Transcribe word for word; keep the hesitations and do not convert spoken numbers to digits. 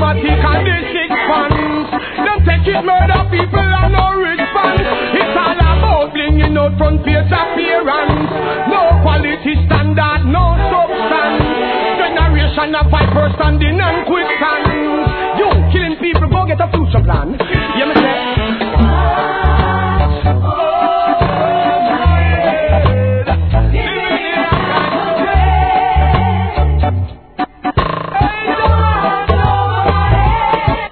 Matic and the six fans. Them take it murder people and no rich fans. It's all about blinging out front page appearance. No quality standard, no substance. Generation of five standing and quick hands. You killing people, go get a future plan. You me say